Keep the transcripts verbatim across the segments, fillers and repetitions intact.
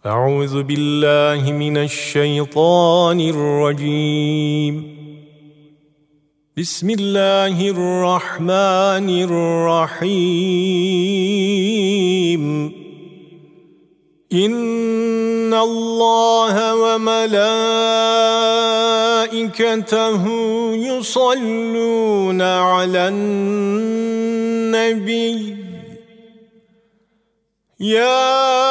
أعوذ بالله من الشيطان الرجيم بسم الله الرحمن الرحيم إن الله وملائكته يصلون على النبي يا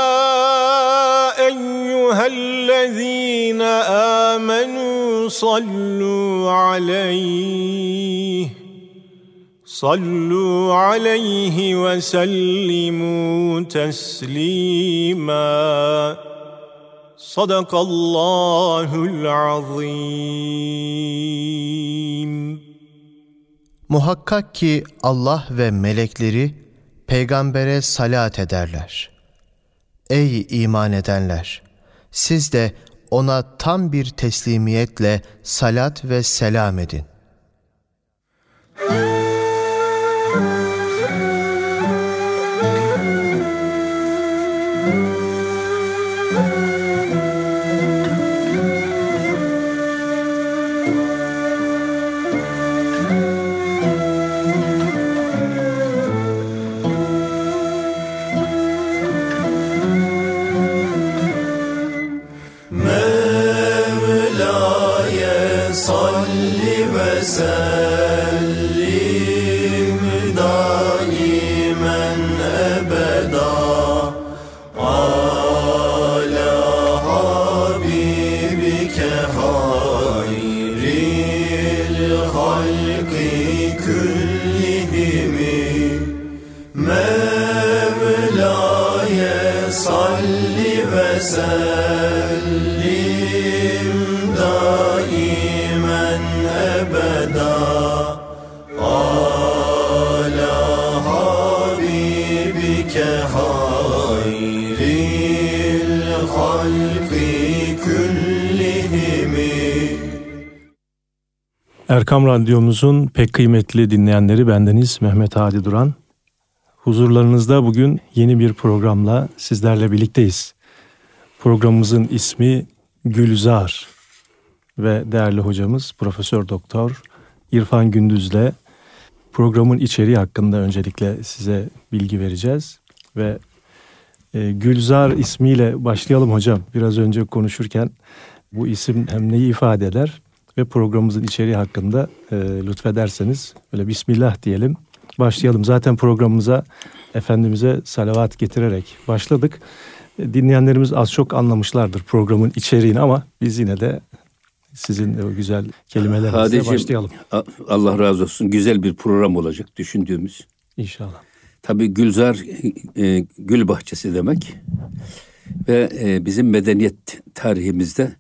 أيها الذين آمنوا صلوا عليه صلوا عليه وسلموا تسليما صدق الله العظيم. Muhakkak ki Allah ve melekleri peygambere salat ederler. Ey iman edenler! Siz de ona tam bir teslimiyetle salat ve selam edin. Sellim daimen ebeda ala habibike hayril halki küllihimi Mevla'ye salli ve sellim daimen ebeda ala habibike hayril halki küllihimi. Erkam Radyomuzun pek kıymetli dinleyenleri, bendeniz Mehmet Hadi Duran. Huzurlarınızda bugün yeni bir programla sizlerle birlikteyiz. Programımızın ismi Gülzar ve değerli hocamız Profesör Doktor İrfan Gündüz'le programın içeriği hakkında öncelikle size bilgi vereceğiz. Ve e, Gülzar ismiyle başlayalım hocam. Biraz önce konuşurken bu isim hem neyi ifade eder ve programımızın içeriği hakkında e, lütfederseniz böyle Bismillah diyelim. Başlayalım. Zaten programımıza Efendimiz'e salavat getirerek başladık. E, dinleyenlerimiz az çok anlamışlardır programın içeriğini ama biz yine de sizin o güzel kelimelerinizle başlayalım. Allah razı olsun. Güzel bir program olacak düşündüğümüz. İnşallah. Tabii Gülzar e, gül bahçesi demek. Ve e, bizim medeniyet tarihimizde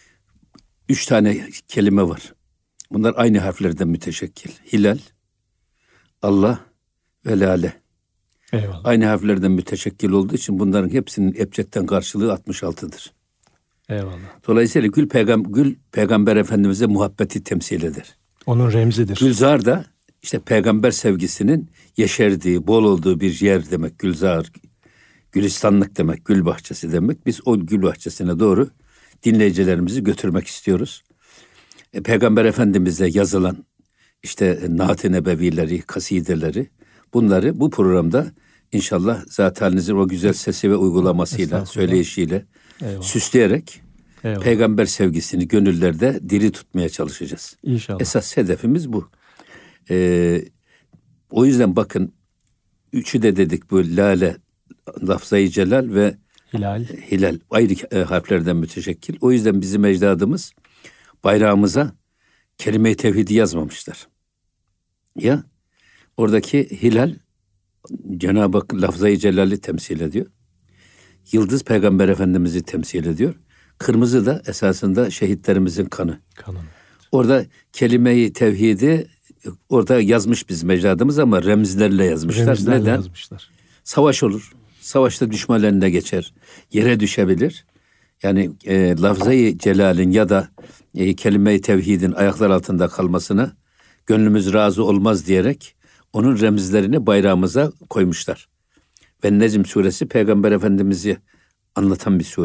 üç tane kelime var. Bunlar aynı harflerden müteşekkil. Hilal, Allah ve lale. Eyvallah. Aynı harflerden müteşekkil olduğu için bunların hepsinin ebcedden karşılığı altmış altıdır. Eyvallah. Dolayısıyla gül, peygam, gül peygamber efendimize muhabbeti temsil eder. Onun remzidir. Gülzar da işte peygamber sevgisinin yeşerdiği, bol olduğu bir yer demek. Gülzar, gülistanlık demek, gül bahçesi demek. Biz o gül bahçesine doğru dinleyicilerimizi götürmek istiyoruz. E, peygamber efendimize yazılan işte naat-ı nebevileri, kasideleri, bunları bu programda inşallah zat halinizin o güzel sesi ve uygulamasıyla, söyleyişiyle Eyvallah. süsleyerek Eyvallah. peygamber sevgisini gönüllerde diri tutmaya çalışacağız. İnşallah. Esas hedefimiz bu. Ee, o yüzden bakın üçü de dedik, bu lale, lafzayı celal ve hilal. Hilal ayrı e, harflerden müteşekkil. O yüzden bizim ecdadımız bayrağımıza kelime-i tevhidi yazmamışlar. Ya oradaki hilal Cenab-ı Hak lafzayı celali temsil ediyor. Yıldız Peygamber Efendimiz'i temsil ediyor. Kırmızı da esasında şehitlerimizin kanı. Kanı. Orada kelime-i tevhidi orada yazmış bizim ecdadımız ama remzlerle yazmışlar. Remzlerle Neden? yazmışlar. Savaş olur. Savaşta düşman eline geçer. Yere düşebilir. Yani e, lafzayı celalin ya da e, kelime-i tevhidin ayaklar altında kalmasına gönlümüz razı olmaz diyerek onun remzlerini bayrağımıza koymuşlar. Ve Necm suresi Peygamber Efendimiz'i anlatan bir sure.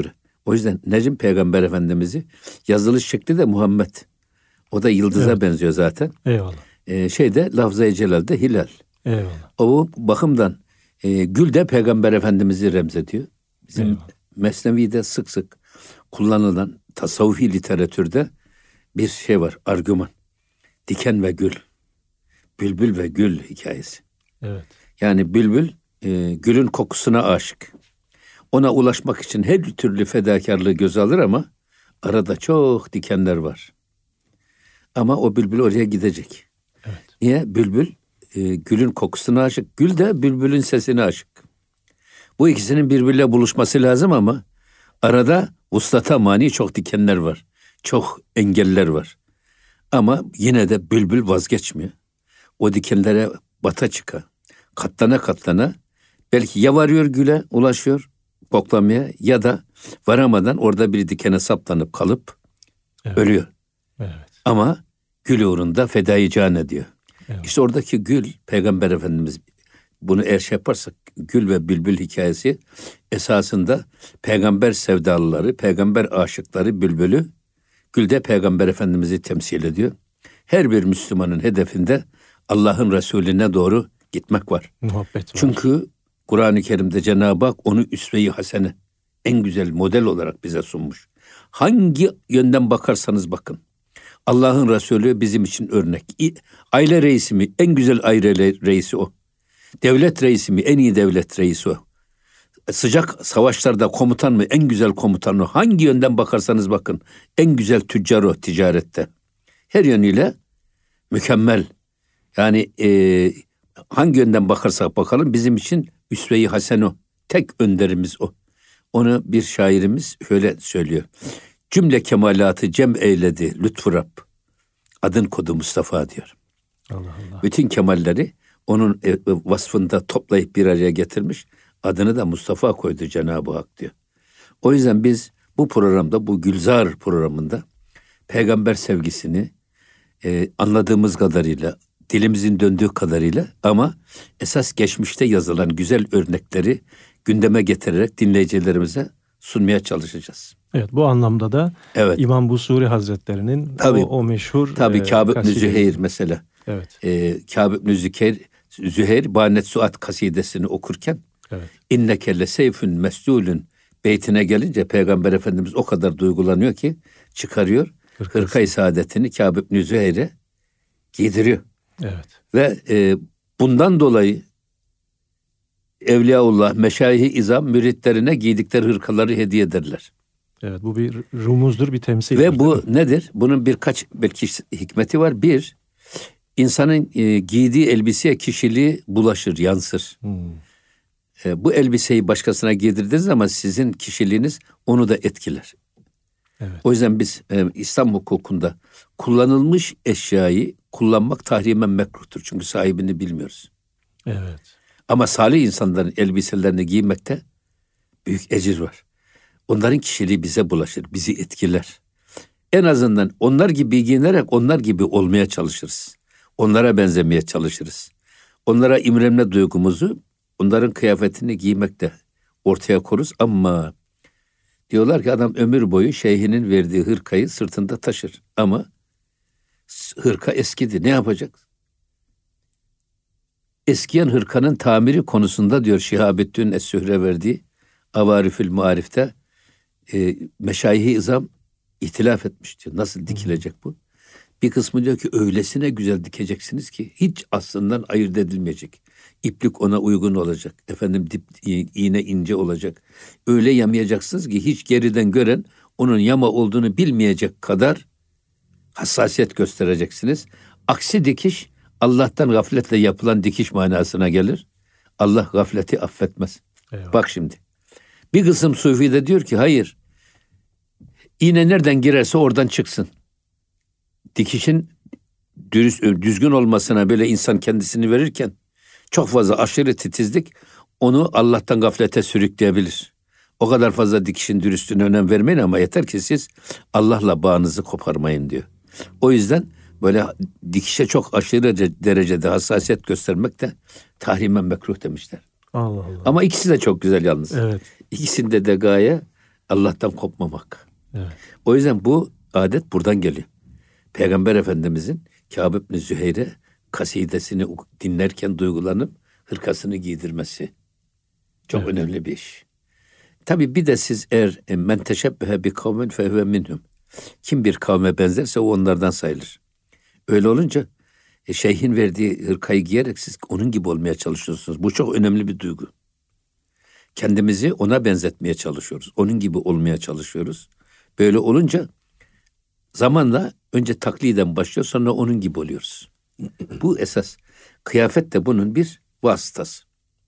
O yüzden Necm Peygamber Efendimiz'i yazılış şekli de Muhammed. O da yıldıza evet. benziyor zaten. Eyvallah. Ee, şeyde Lafz-ı Celal'de hilal. Eyvallah. O bakımdan e, gül de Peygamber Efendimiz'i remzediyor. Bizim Eyvallah. Mesnevi'de sık sık kullanılan tasavvufi literatürde bir şey var, argüman. Diken ve gül. Bülbül ve gül hikayesi. Evet. Yani bülbül e, gülün kokusuna aşık. Ona ulaşmak için her türlü fedakarlığı göze alır ama arada çok dikenler var. Ama o bülbül oraya gidecek. Evet. Niye? Bülbül e, gülün kokusuna aşık. Gül de bülbülün sesine aşık. Bu ikisinin birbiriyle buluşması lazım ama arada vuslata mani çok dikenler var. Çok engeller var. Ama yine de bülbül vazgeçmiyor. O dikenlere bata çıka, katlana katlana belki ya varıyor güle, ulaşıyor koklamaya ya da varamadan orada bir dikene saplanıp kalıp evet. ölüyor. Evet. Ama gül uğrunda fedai can ediyor. Evet. İşte oradaki gül, Peygamber Efendimiz bunu eğer şey yaparsak gül ve bülbül hikayesi esasında peygamber sevdalıları, peygamber aşıkları bülbülü, gül de Peygamber Efendimiz'i temsil ediyor. Her bir Müslümanın hedefinde Allah'ın Resulüne doğru gitmek var. Muhabbet var. Çünkü Kur'an-ı Kerim'de Cenab-ı Hak onu üsve-i hasene, en güzel model olarak bize sunmuş. Hangi yönden bakarsanız bakın. Allah'ın Resulü bizim için örnek. Aile reisi mi? En güzel aile reisi o. Devlet reisi mi? En iyi devlet reisi o. Sıcak savaşlarda komutan mı? En güzel komutan o. Hangi yönden bakarsanız bakın. En güzel tüccar o ticarette. Her yönüyle mükemmel. Yani e, hangi yönden bakarsak bakalım bizim için üsve-i hasen o. Tek önderimiz o. Onu bir şairimiz şöyle söylüyor. Cümle kemalatı cem eyledi lütfu Rab. Adın kodu Mustafa diyor. Allah Allah. Bütün kemalleri onun vasfında toplayıp bir araya getirmiş. Adını da Mustafa koydu Cenab-ı Hak diyor. O yüzden biz bu programda, bu Gülzar programında peygamber sevgisini e, anladığımız kadarıyla, dilimizin döndüğü kadarıyla ama esas geçmişte yazılan güzel örnekleri gündeme getirerek dinleyicilerimize sunmaya çalışacağız. Evet, bu anlamda da evet. İmam Busuri Hazretleri'nin tabii, o, o meşhur tabii e, Kâb ibn kasidesi. Züheyr mesela. Evet. E, Kâb ibn Züheyr, Züheyr Banet Suat kasidesini okurken evet. İnneke le seyfün mesdûlün beytine gelince Peygamber Efendimiz o kadar duygulanıyor ki çıkarıyor. Hırkası. Hırka-i saadetini Kâb ibn Züheyr'e giydiriyor. Evet. Ve e, bundan dolayı Evliyaullah, meşayih-i izam müritlerine giydikleri hırkaları hediye ederler. Evet, bu bir rumuzdur, bir temsildir. Ve bu nedir? Bunun birkaç belki hikmeti var. Bir, insanın e, giydiği elbiseye kişiliği bulaşır, yansır. Hmm. E, bu elbiseyi başkasına giydirdiğiniz zaman sizin kişiliğiniz onu da etkiler. Evet. O yüzden biz e, İslam hukukunda kullanılmış eşyayı kullanmak tahrimen mekruhtur. Çünkü sahibini bilmiyoruz. Evet. Ama salih insanların elbiselerini giymekte büyük ecir var. Onların kişiliği bize bulaşır, bizi etkiler. En azından onlar gibi giyinerek onlar gibi olmaya çalışırız. Onlara benzemeye çalışırız. Onlara imrenme duygumuzu, onların kıyafetini giymekte ortaya koruz. Ama diyorlar ki adam ömür boyu şeyhinin verdiği hırkayı sırtında taşır. Ama hırka eskidi, ne yapacak? Eskiyen hırkanın tamiri konusunda diyor Şihabettin Es-Sühreverdi Avarifül Muarif'te e, meşayih-i izam ihtilaf etmiş diyor. Nasıl dikilecek bu? Bir kısmı diyor ki öylesine güzel dikeceksiniz ki hiç aslından ayırt edilmeyecek. İplik ona uygun olacak. Efendim dip, iğne ince olacak. Öyle yamayacaksınız ki hiç geriden gören onun yama olduğunu bilmeyecek kadar hassasiyet göstereceksiniz. Aksi dikiş Allah'tan gafletle yapılan dikiş manasına gelir. Allah gafleti affetmez. Eyvallah. Bak şimdi. Bir kısım sufi de diyor ki hayır. İğne nereden girerse oradan çıksın. Dikişin dürüst, düzgün olmasına böyle insan kendisini verirken çok fazla aşırı titizlik onu Allah'tan gaflete sürükleyebilir. O kadar fazla dikişin dürüstlüğüne önem vermeyin ama yeter ki siz Allah'la bağınızı koparmayın diyor. O yüzden böyle dikişe çok aşırı derecede hassasiyet göstermek de tahrimen mekruh demişler. Allah Allah. Ama ikisi de çok güzel yalnız. Evet. İkisinde de gaye Allah'tan kopmamak. Evet. O yüzden bu adet buradan geliyor. Peygamber Efendimizin Kâb ibn Züheyr'e kasidesini dinlerken duygulanıp hırkasını giydirmesi. Çok Evet. önemli bir iş. Tabii bir de siz eğer men teşebbehe bi kavmin fehuve minhum. Kim bir kavme benzerse o onlardan sayılır. Öyle olunca e, şeyhin verdiği hırkayı giyerek siz onun gibi olmaya çalışıyorsunuz. Bu çok önemli bir duygu. Kendimizi ona benzetmeye çalışıyoruz. Onun gibi olmaya çalışıyoruz. Böyle olunca zamanla önce takliden başlıyor, sonra onun gibi oluyoruz. Bu esas. Kıyafet de bunun bir vasıtası.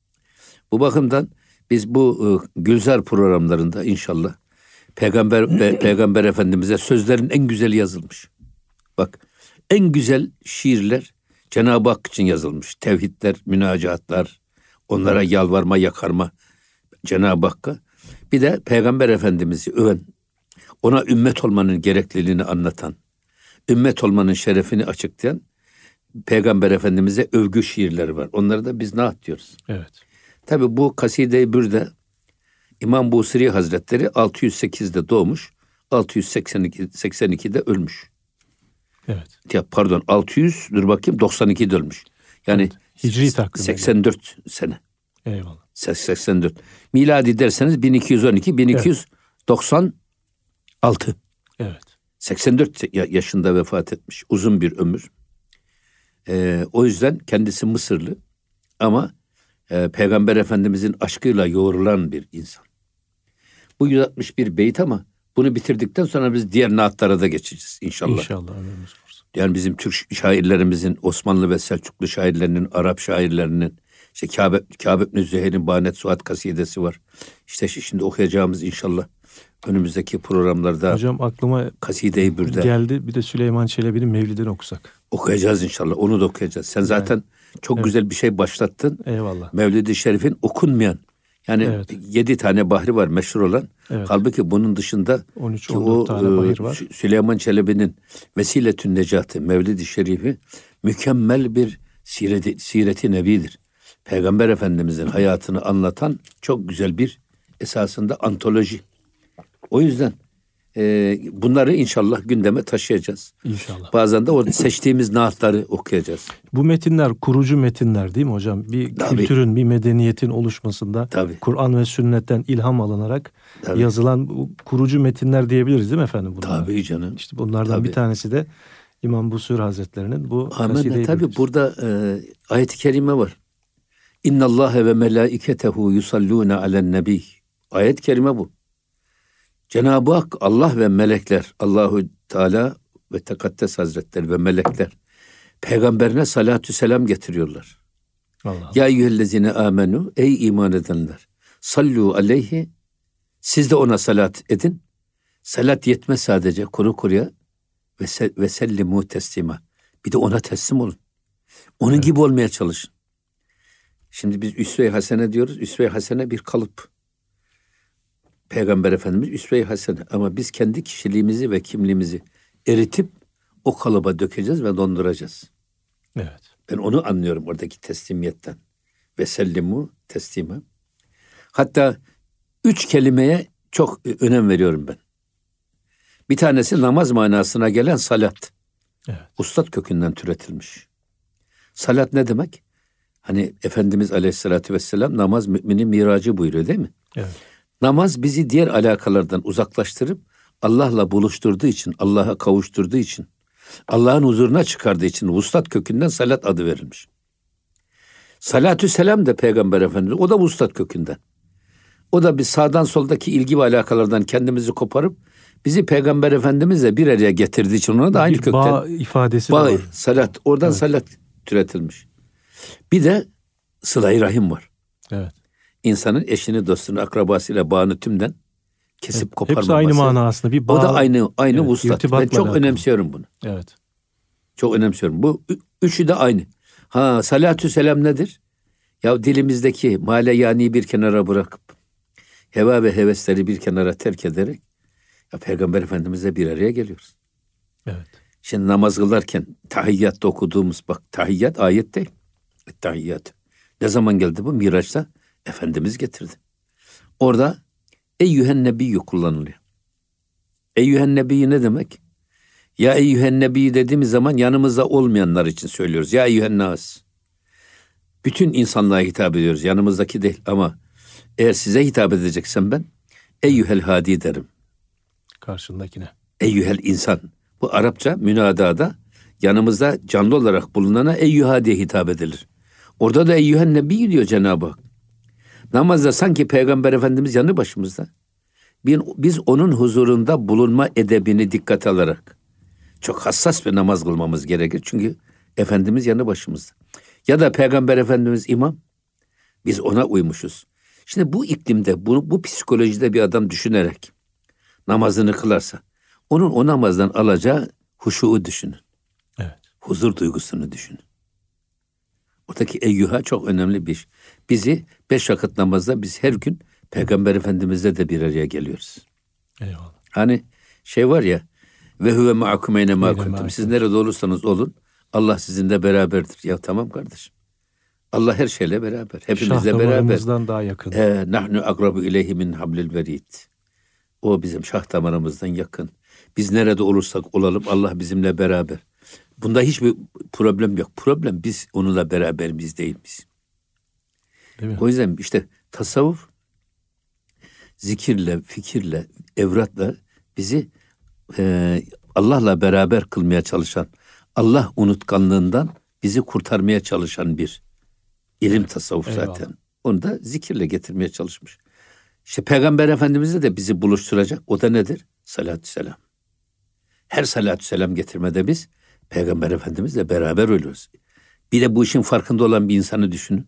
Bu bakımdan biz bu e, Gülzar programlarında inşallah Peygamber pe, Peygamber Efendimiz'e sözlerin en güzeli yazılmış. Bak, en güzel şiirler Cenab-ı Hak için yazılmış. Tevhidler, münacaatlar, onlara yalvarma, yakarma Cenab-ı Hakk'a. Bir de Peygamber Efendimiz'i öven, ona ümmet olmanın gerekliliğini anlatan, ümmet olmanın şerefini açıklayan Peygamber Efendimiz'e övgü şiirleri var. Onları da biz naat diyoruz. Evet. Tabi bu Kaside-i Bürde İmam Busiri Hazretleri altı yüz sekizde doğmuş, altı yüz seksen ikide ölmüş. Evet. Ya pardon altı yüz dur bakayım doksan ikide ölmüş. Yani Evet. Hicri takvimde. seksen dört sene. Eyvallah. seksen dört. Miladi derseniz bin iki yüz on iki bin iki yüz doksan altı. Evet. seksen dört yaşında vefat etmiş. Uzun bir ömür. Ee, o yüzden kendisi Mısırlı ama e, Peygamber Efendimizin aşkıyla yoğrulan bir insan. Bu yüz altmış bir beyt ama bunu bitirdikten sonra biz diğer naatlara da geçeceğiz inşallah. İnşallah. Ömrümüz olsun. Yani bizim Türk şairlerimizin, Osmanlı ve Selçuklu şairlerinin, Arap şairlerinin, işte Kâb, Kâb ibn Züheyr'in Banet Suat kasidesi var. İşte şimdi okuyacağımız inşallah önümüzdeki programlarda Hocam aklıma Kaside-i Bürde geldi. Bir de Süleyman Çelebi'nin Mevlidini okusak. okuyacağız inşallah. Onu da okuyacağız. Sen zaten çok evet. güzel bir şey başlattın. Eyvallah. Mevlid-i Şerif'in okunmayan. Yani Evet. yedi tane bahri var meşhur olan. Evet. Halbuki bunun dışında on üç ki on dört o tane bahir e, var. Sü- Süleyman Çelebi'nin Vesiletün Necati Mevlid-i Şerifi mükemmel bir sireti, sireti nebidir. Peygamber Efendimizin hayatını anlatan çok güzel bir esasında antoloji. O yüzden e, bunları inşallah gündeme taşıyacağız. İnşallah. Bazen de o seçtiğimiz naatları okuyacağız. Bu metinler kurucu metinler değil mi hocam? Bir Tabii. kültürün, bir medeniyetin oluşmasında Tabii. Kur'an ve sünnetten ilham alınarak Tabii. yazılan bu kurucu metinler diyebiliriz değil mi efendim? Bunlar? Tabii canım. İşte bunlardan Tabii. bir tanesi de İmam Busiri Hazretleri'nin bu Amin. Kaside-i Tabii Bürde. burada e, ayet-i kerime var. İnna Allahe ve melaiketehu yusallune alen nebi. Ayet-i kerime bu. Cenab-ı Hak, Allah ve melekler, Allahu Teala ve Tekaddes Hazretleri ve melekler peygamberine salatü selam getiriyorlar. Allah Allah. Ya eyyühellezine amenu, ey iman edenler, sallu aleyhi, siz de ona salat edin. Salat yetmez sadece kuru kuruya ve, se, ve sellimu teslima. Bir de ona teslim olun. Onun Evet. gibi olmaya çalışın. Şimdi biz üsve-i hasene diyoruz. Üsve-i hasene bir kalıp. Peygamber Efendimiz üsve-i hasene. Ama biz kendi kişiliğimizi ve kimliğimizi eritip o kalıba dökeceğiz ve donduracağız. Evet. Ben onu anlıyorum oradaki teslimiyetten. Ve sellimu teslima. Hatta üç kelimeye çok önem veriyorum ben. Bir tanesi namaz manasına gelen salat. Evet. Ustad kökünden türetilmiş. Salat ne demek? Hani Efendimiz Aleyhisselatü Vesselam namaz müminin miracı buyuruyor değil mi? Evet. Namaz bizi diğer alakalardan uzaklaştırıp Allah'la buluşturduğu için, Allah'a kavuşturduğu için, Allah'ın huzuruna çıkardığı için vuslat kökünden salat adı verilmiş. Salatü selam da Peygamber Efendimiz, o da vuslat kökünden. O da biz sağdan soldaki ilgi ve alakalardan kendimizi koparıp bizi Peygamber Efendimizle bir araya getirdiği için ona da aynı Bir kökten. bağ ifadesi Bağ, de var. salat, oradan Evet. salat türetilmiş. Bir de sıla-i rahim var. Evet. İnsanın eşini, dostunu, akrabasıyla bağını tümden kesip Evet. koparmaması. Hepsi aynı mana aslında. Bir bağ. O da aynı aynı Evet, vuslat. Ben irtibatla çok alakalı. önemsiyorum bunu. Evet. Çok önemsiyorum. Bu ü- üçü de aynı. Ha, salatü selam nedir? Ya dilimizdeki male yani bir kenara bırakıp heva ve hevesleri bir kenara terk ederek ya Peygamber Efendimizle bir araya geliyoruz. Evet. Şimdi namaz kılarken tahiyyatta okuduğumuz, bak tahiyyat ayet değil. Tahiyyat. Ne zaman geldi bu? Miraç'ta Efendimiz getirdi. Orada Eyyühen nebiyyü kullanılıyor. Eyyühen nebiyyü ne demek? Ya eyyühen nebiyyü dediğimiz zaman yanımızda olmayanlar için söylüyoruz. Ya eyyühen nas. Bütün insanlığa hitap ediyoruz. Yanımızdaki değil ama eğer size hitap edeceksem ben eyyühel hadi derim. Karşındakine. Eyyühel insan. Bu Arapça münadada yanımızda canlı olarak bulunana eyyüha diye hitap edilir. Orada da eyyühen nebi diyor Cenab-ı Hak. Namazda sanki Peygamber Efendimiz yanı başımızda. Biz onun huzurunda bulunma edebini dikkate alarak çok hassas bir namaz kılmamız gerekir. Çünkü Efendimiz yanı başımızda. Ya da Peygamber Efendimiz imam. Biz ona uymuşuz. Şimdi bu iklimde, bu, bu psikolojide bir adam düşünerek namazını kılarsa, onun o namazdan alacağı huşuğu düşünün. Evet. Huzur duygusunu düşünün. Oradaki eyyuha çok önemli bir şey. Bizi beş vakit namazda biz her gün Peygamber Efendimiz'le de bir araya geliyoruz. Eyvallah. Hani şey var ya, ve huve ma'akum eyne ma Eyne kuntum. ma'akum. Siz nerede olursanız olun, Allah sizinle beraberdir. Ya tamam kardeşim. Allah her şeyle beraber. Hepimizle Şah beraber. damarımızdan daha yakın. Ee, nahnu akrabu ileyhi min hablil verid. O bizim şah damarımızdan yakın. Biz nerede olursak olalım Allah bizimle beraber. Bunda hiçbir problem yok. Problem biz onunla beraber biz değil biz. Değil mi? O yüzden işte tasavvuf zikirle, fikirle, evratla bizi e, Allah'la beraber kılmaya çalışan, Allah unutkanlığından bizi kurtarmaya çalışan bir ilim tasavvuf Eyvallah. zaten. Onu da zikirle getirmeye çalışmış. İşte Peygamber Efendimiz'le de bizi buluşturacak. O da nedir? Salatü selam. Her salatü selam getirmede biz Peygamber Efendimiz'le beraber oluyoruz. Bir de bu işin farkında olan bir insanı düşünün.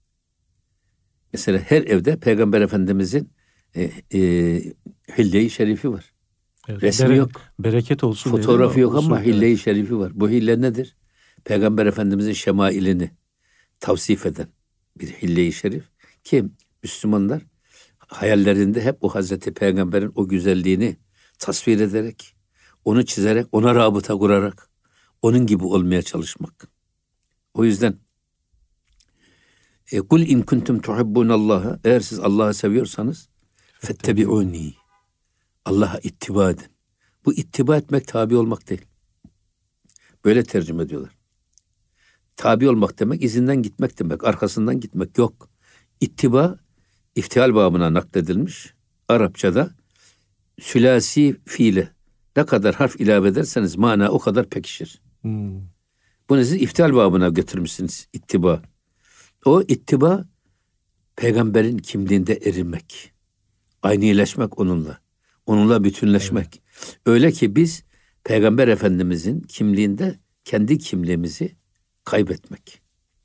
Mesela her evde Peygamber Efendimiz'in e, e, hille-i şerifi var. Evet, Resmi bere- yok. Bereket olsun. Fotoğrafı diyelim, yok ama olsun, hille-i evet. şerifi var. Bu hille nedir? Peygamber Efendimiz'in şemailini tavsif eden bir hille-i şerif ki Müslümanlar hayallerinde hep o Hazreti Peygamber'in o güzelliğini tasvir ederek, onu çizerek, ona rabıta kurarak, onun gibi olmaya çalışmak. O yüzden kul in kuntum tuhibbunallaha, eğer siz Allah'ı seviyorsanız fettebi'uni, Allah'a ittiba edin. Bu ittiba etmek tabi olmak değil. Böyle tercüme ediyorlar. Tabi olmak demek izinden gitmek demek, arkasından gitmek yok. İttiba iftihal babına nakledilmiş. Arapçada sülasi fiile ne kadar harf ilave ederseniz mana o kadar pekişir. Hmm. Bunu siz iftihal babına götürmüşsünüz ittiba. O ittiba peygamberin kimliğinde erinmek. Aynileşmek onunla. Onunla bütünleşmek. Evet. Öyle ki biz Peygamber Efendimizin kimliğinde kendi kimliğimizi kaybetmek.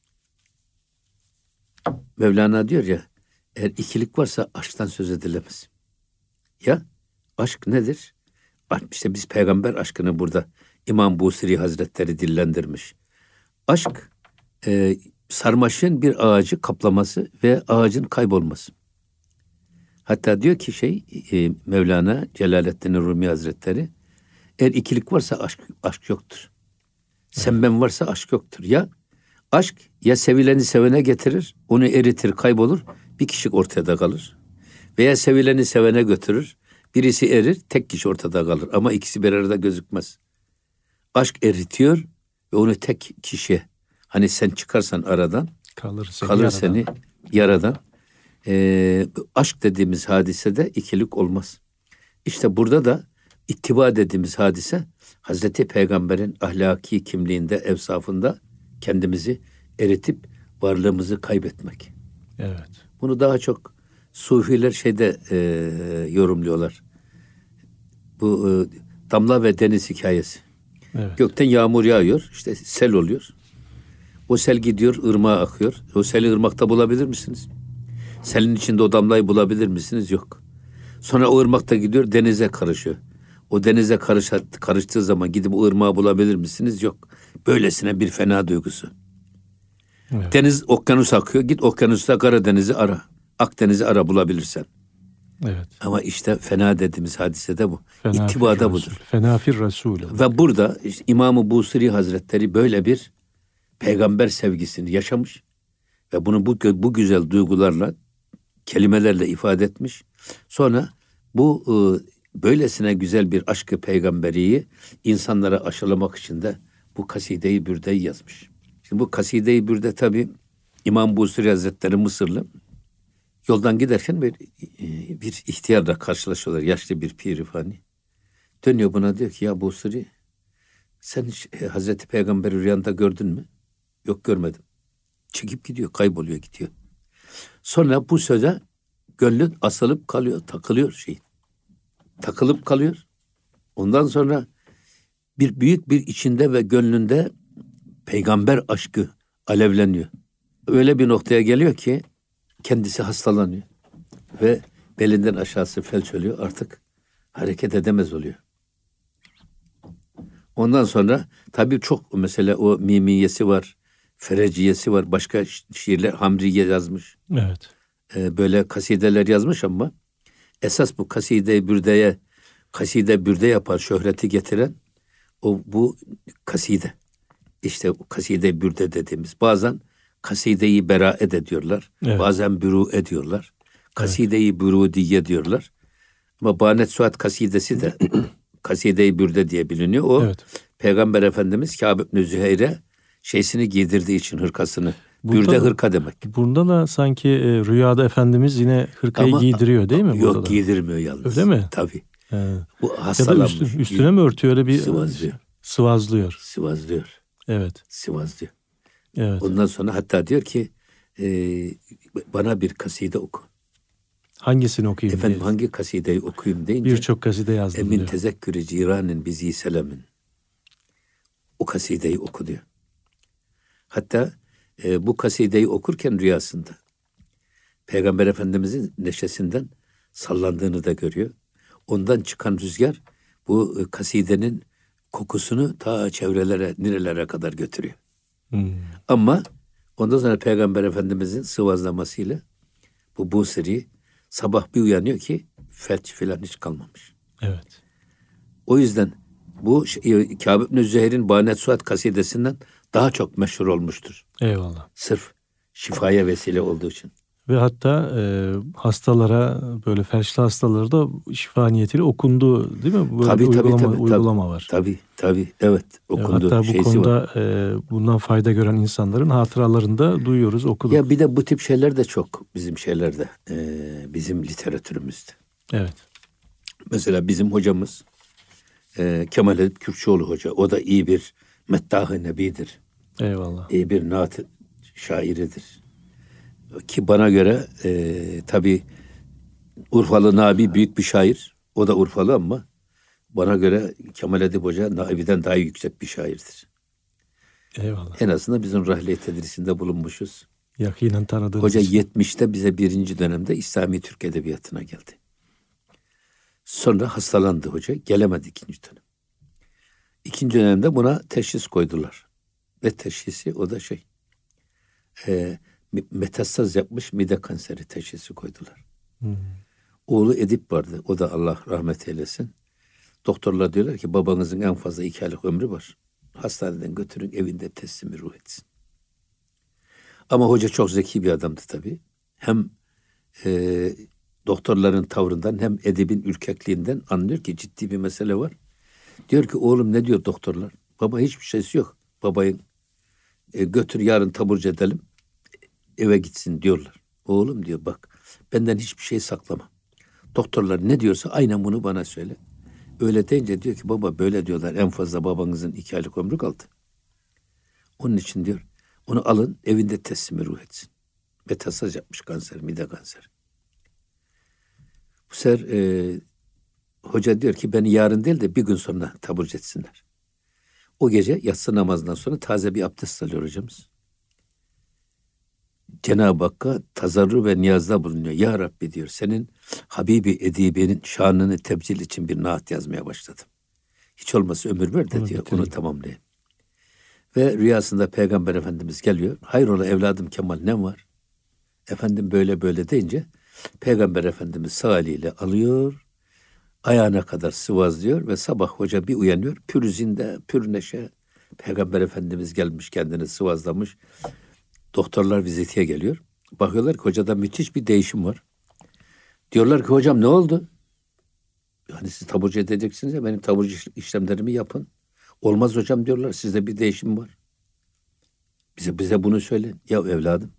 Mevlana diyor ya, eğer ikilik varsa aşktan söz edilemez. Ya aşk nedir? İşte biz peygamber aşkını burada İmam Busiri Hazretleri dillendirmiş. Aşk e, sarmaşığın bir ağacı kaplaması ve ağacın kaybolması. Hatta diyor ki şey e, Mevlana Celaleddin Rumi Hazretleri, eğer ikilik varsa aşk aşk yoktur. Sen ben varsa aşk yoktur. Ya aşk ya sevileni sevene getirir, onu eritir, kaybolur, bir kişi ortada kalır. Veya sevileni sevene götürür, birisi erir, tek kişi ortada kalır. Ama ikisi bir arada gözükmez. Aşk eritiyor ve onu tek kişiye, hani sen çıkarsan aradan, kalır seni kalır yaradan. seni yaradan. Ee, aşk dediğimiz hadisede ikilik olmaz. İşte burada da ittiba dediğimiz hadise, Hazreti Peygamber'in ahlaki kimliğinde, evsafında kendimizi eritip varlığımızı kaybetmek. Evet. Bunu daha çok Sufiler şeyde e, yorumluyorlar. Bu e, damla ve deniz hikayesi. Evet. Gökten yağmur yağıyor, işte sel oluyor. O sel gidiyor, ırmağa akıyor. O seli ırmakta bulabilir misiniz? Selin içinde o damlayı bulabilir misiniz? Yok. Sonra o ırmakta gidiyor, denize karışıyor. O denize karış, karıştığı zaman gidip o ırmağı bulabilir misiniz? Yok. Böylesine bir fena duygusu. Evet. Deniz, okyanus akıyor. Git okyanusta Karadeniz'i ara. Akdeniz'i ara bulabilirsen. Evet. Ama işte fena dediğimiz hadise de bu. Fena İttibada fir budur. Resul. Fena fir Resul. Ve burada işte İmam-ı Busiri Hazretleri böyle bir peygamber sevgisini yaşamış ve bunu bu bu güzel duygularla, kelimelerle ifade etmiş. Sonra Bu e, böylesine güzel bir aşkı peygamberiyi insanlara aşılamak için de bu Kaside-i Bürde'yi yazmış. Şimdi bu Kaside-i Bürde tabii İmam Busiri Hazretleri Mısırlı. Yoldan giderken bir, bir ihtiyarla karşılaşıyorlar. Yaşlı bir pirifani. Dönüyor buna, diyor ki ya Busiri, sen hiç Hazreti Peygamber'i rüyanda gördün mü? Yok, görmedim. Çekip gidiyor, kayboluyor gidiyor. Sonra bu söze gönlü asılıp kalıyor, takılıyor şey. Takılıp kalıyor. Ondan sonra bir büyük bir içinde ve gönlünde peygamber aşkı alevleniyor. Öyle bir noktaya geliyor ki kendisi hastalanıyor. Ve belinden aşağısı felç oluyor. Artık hareket edemez oluyor. Ondan sonra tabii çok, mesela o mimiyesi var, fereciyesi var, başka şiirler, Hamriye yazmış. Evet. Ee, böyle kasideler yazmış ama esas bu Kaside-i Bürde'ye, Kaside Bürde yapar, şöhreti getiren o bu kaside. İşte o Kaside-i Bürde dediğimiz. Bazen Kaside-i Berae de diyorlar. Evet. Bazen Bürû ediyorlar. Kaside-i evet. Bürûdiye diyorlar. Ama Banet Suat kasidesi de Kaside-i Bürde diye biliniyor. O evet. Peygamber Efendimiz Kâb ibn Züheyr'e şeysini giydirdiği için, hırkasını. Bunda Bürde da, hırka demek. Bunda da sanki e, rüyada Efendimiz yine hırkayı ama, giydiriyor değil mi? Yok, giydirmiyor yalnız. Öyle mi? Tabii. Evet. Bu hastalanmış. Ya da üstü, üstüne mi örtüyor, öyle bir sıvazlıyor. Sıvazlıyor. Sıvazlıyor. Evet. Sıvazlıyor. Evet. Ondan sonra hatta diyor ki e, bana bir kaside oku. Hangisini okuyayım? Efendim diye. hangi kasideyi okuyayım deyince birçok kaside yazdım Emin diyor. tezekkürü ciranin bizi selemin. O kasideyi oku diyor. Hatta e, bu kasideyi okurken rüyasında Peygamber Efendimizin neşesinden sallandığını da görüyor. Ondan çıkan rüzgar bu e, kasidenin kokusunu ta çevrelere, nerelere kadar götürüyor. Hmm. Ama ondan sonra Peygamber Efendimizin sıvazlamasıyla bu Busiri sabah bir uyanıyor ki felç filan hiç kalmamış. Evet. O yüzden bu Kâb ibn Züheyr'in Banet Suat kasidesinden daha çok meşhur olmuştur. Eyvallah. Sırf şifaya vesile olduğu için. Ve hatta e, hastalara, böyle felçli hastalara da şifa niyetiyle okundu değil mi? Böyle tabii, bir tabii, uygulama, tabii, uygulama tabii, var. Tabii tabii evet okundu. Hatta bu konuda e, bundan fayda gören insanların hatıralarında duyuyoruz, okuduk. Ya bir de bu tip şeyler de çok bizim şeylerde, e, bizim literatürümüzde. Evet. Mesela bizim hocamız e, Kemal Edip Kürkçüoğlu Hoca. O da iyi bir meddâh-ı nebidir. Eyvallah. İyi bir naat şairidir. Ki bana göre e, tabii Urfalı Nabi büyük bir şair. O da Urfalı ama bana göre Kemal Edip Hoca Nabi'den daha yüksek bir şairdir. Eyvallah. En azından bizim rahle tedrisinde bulunmuşuz. Yakinen tanıdığımız. Hoca yetmişte bize birinci dönemde İslami Türk Edebiyatı'na geldi. Sonra hastalandı hoca. Gelemedi ikinci dönem. İkinci dönemde buna teşhis koydular. Ve teşhisi o da şey. E, metastaz yapmış mide kanseri teşhisi koydular. Hmm. Oğlu Edip vardı. O da Allah rahmet eylesin. Doktorlar diyorlar ki babanızın en fazla iki aylık ömrü var. Hastaneden götürün, evinde teslimi ruh etsin. Ama hoca çok zeki bir adamdı tabii. Hem e, doktorların tavrından hem edibin ürkekliğinden anlıyor ki ciddi bir mesele var. Diyor ki oğlum ne diyor doktorlar? Baba hiçbir şeysi yok. Babayın e, götür yarın taburcu edelim. Eve gitsin diyorlar. Oğlum diyor bak benden hiçbir şey saklama. Doktorlar ne diyorsa aynen bunu bana söyle. Öyle deyince diyor ki baba böyle diyorlar en fazla babanızın iki aylık ömrü kaldı. Onun için diyor onu alın evinde teslimi ruh etsin. Metastaz yapmış kanser, mide kanseri. Bu sefer e, hoca diyor ki beni yarın değil de bir gün sonra taburcu etsinler. O gece yatsı namazından sonra taze bir abdest alıyor hocamız. Cenab-ı Hakk'a tazarru ve niyazda bulunuyor. Ya Rabbi diyor senin Habibi Edibe'nin şanını tebcil için bir naat yazmaya başladım. Hiç olmazsa ömür ver de onu diyor bitireyim. Onu tamamlayayım. Ve rüyasında Peygamber Efendimiz geliyor. Hayrola evladım Kemal ne var? Efendim böyle böyle deyince Peygamber Efendimiz sağ eliyle alıyor. Ayağına kadar sıvazlıyor ve sabah hoca bir uyanıyor. Pürüzinde pür neşe. Peygamber Efendimiz gelmiş kendini sıvazlamış. Doktorlar vizitiye geliyor. Bakıyorlar ki hocada müthiş bir değişim var. Diyorlar ki hocam ne oldu? hani siz taburcu edeceksiniz ya, benim taburcu işlemlerimi yapın. Olmaz hocam diyorlar, sizde bir değişim var. Bize bize bunu söyle. Ya evladım,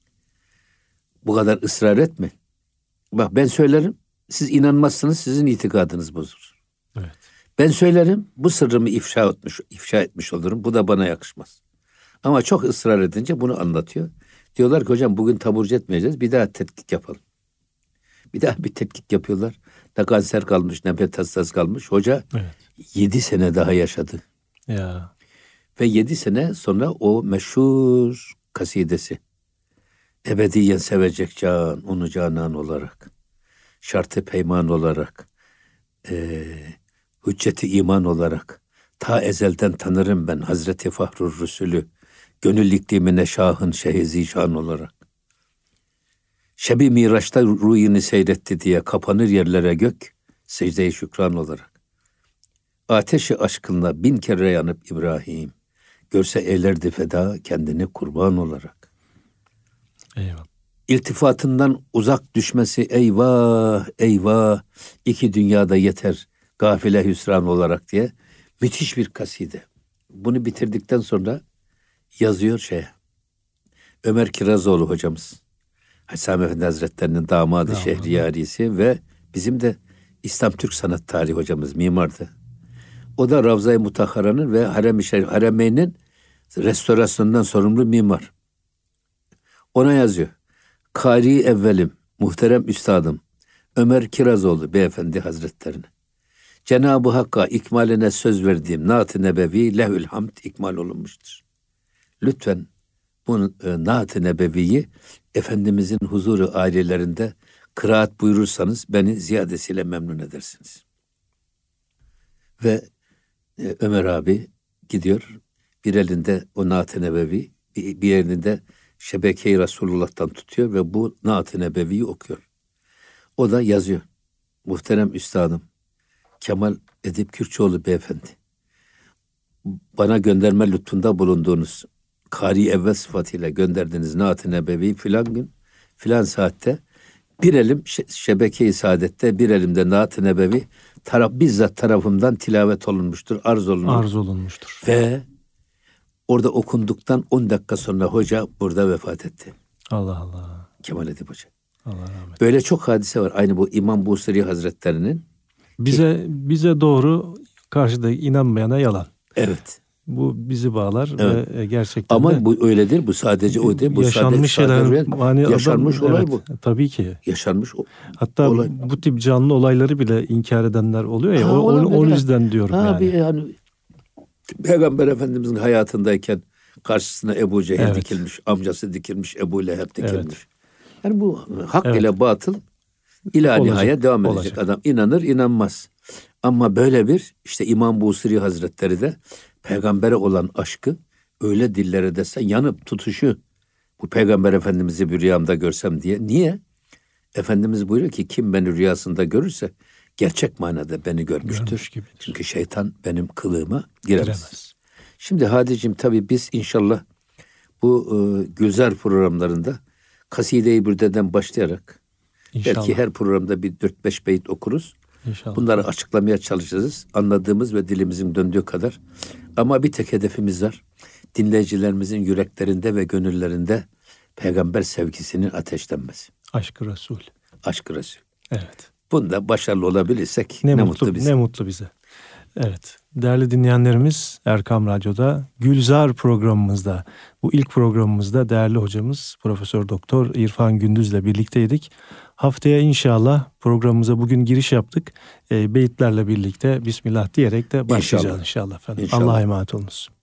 bu kadar ısrar etme. Bak ben söylerim, siz inanmazsınız, sizin itikadınız bozulur. Evet. Ben söylerim, bu sırrımı ifşa etmiş, ifşa etmiş olurum. Bu da bana yakışmaz. Ama çok ısrar edince bunu anlatıyor. Diyorlar ki hocam bugün taburcu etmeyeceğiz, bir daha tetkik yapalım. Bir daha bir tetkik yapıyorlar. Ne kanser kalmış, ne metastaz kalmış. Hoca Evet. yedi sene daha yaşadı. Ya. Ve yedi sene sonra o meşhur kasidesi. Ebediyen sevecek can, onu canan olarak. Şartı peyman olarak. E, hücceti iman olarak. Ta ezelden tanırım ben Hazreti Fahrur Resulü. Gönül iklimine şahın şehi zişan olarak. Şebi Miraç'ta ruhini seyretti diye kapanır yerlere gök, secde-i şükran olarak. Ateşi aşkınla bin kere yanıp İbrahim, görse eylerdi feda kendini kurban olarak. Eyvallah. İltifatından uzak düşmesi eyvah eyvah, iki dünyada yeter gafile hüsran olarak diye müthiş bir kaside. Bunu bitirdikten sonra yazıyor şeye, Ömer Kirazoğlu hocamız, Sami Efendi Hazretleri'nin damadı, Damadı. şehriyarisi ve bizim de İslam Türk Sanat Tarihi hocamız, mimardı. O da Ravza-i Mutahhara'nın ve Harem-i Şerif, Haremeyn'in restorasyonundan sorumlu mimar. Ona yazıyor. Kari evvelim, muhterem üstadım, Ömer Kirazoğlu Beyefendi Hazretlerine. Cenab-ı Hakk'a ikmaline söz verdiğim Naat-ı Nebevi lehül hamd ikmal olunmuştur. Lütfen bu e, Naat-ı Nebevi'yi Efendimizin huzuru ailelerinde kıraat buyurursanız beni ziyadesiyle memnun edersiniz. Ve e, Ömer abi gidiyor, bir elinde o Naat-ı Nebevi, bir, bir elinde Şebeke-i Resulullah'tan tutuyor ve bu Naat-ı Nebevi'yi okuyor. O da yazıyor. Muhterem üstadım, Kemal Edip Kürçoğlu Beyefendi, bana gönderme lütfunda bulunduğunuz Kari evvel sıfatıyla gönderdiğiniz Naat-ı Nebevi filan gün, filan saatte bir elim Şebeke-i Saadet'te, bir elimde Naat-ı Nebevi taraf, bizzat tarafımdan tilavet olunmuştur, arz olunmuştur. Arz olunmuştur. Ve orada okunduktan on dakika sonra hoca burada vefat etti. Allah Allah. Kemal Edip Hoca. Allah rahmet. Böyle çok hadise var. Aynı bu İmam Busiri Hazretleri'nin. Bize bize doğru, karşıda inanmayana yalan. Evet. Bu bizi bağlar Evet. ve gerçekten Ama de bu öyledir. Bu sadece o değil. Bu yaşanmış sadece, şeyler, sadece hani yaşanmış adam- olay evet, bu. Tabii ki. Yaşanmış o. Hatta olay. bu tip canlı olayları bile inkar edenler oluyor ya. Ha, o, onu, olabilir. o yüzden diyorum Ha, yani. bir yani Peygamber Efendimizin hayatındayken karşısına Ebu Cehil Evet. dikilmiş, amcası dikilmiş, Ebu Leheb dikilmiş. Evet. Yani bu hak Evet. ile batıl ila Olacak, nihaya devam edecek. olacak. Adam inanır inanmaz. Ama böyle bir işte İmam Busiri Hazretleri de peygambere olan aşkı öyle dillere desen yanıp tutuşu, bu Peygamber Efendimiz'i bir rüyamda görsem diye. Niye? Efendimiz buyuruyor ki kim beni rüyasında görürse gerçek manada beni görmüştür. Görmüş gibidir. Çünkü şeytan benim kılığıma giremez. Giremez. Şimdi Hadicim tabii biz inşallah bu e, Gülzar programlarında Kaside-i Bürde'den başlayarak İnşallah. belki her programda bir dört beş beyit okuruz. İnşallah. Bunları açıklamaya çalışacağız. Anladığımız ve dilimizin döndüğü kadar. Ama bir tek hedefimiz var. Dinleyicilerimizin yüreklerinde ve gönüllerinde peygamber sevgisinin ateşlenmesi. Aşk-ı Resul. Aşk-ı Resul. Evet. Bunda başarılı olabilirsek Ne, ne, mutlu, mutlu bize. ne mutlu bize. Evet. Değerli dinleyenlerimiz, Erkam Radyo'da Gülzar programımızda, bu ilk programımızda değerli hocamız Profesör Doktor İrfan Gündüz'le birlikteydik. Haftaya inşallah programımıza bugün giriş yaptık. E, beyitlerle birlikte Bismillah diyerek de başlayacağız İnşallah. inşallah efendim. İnşallah. Allah'a emanet olunuz.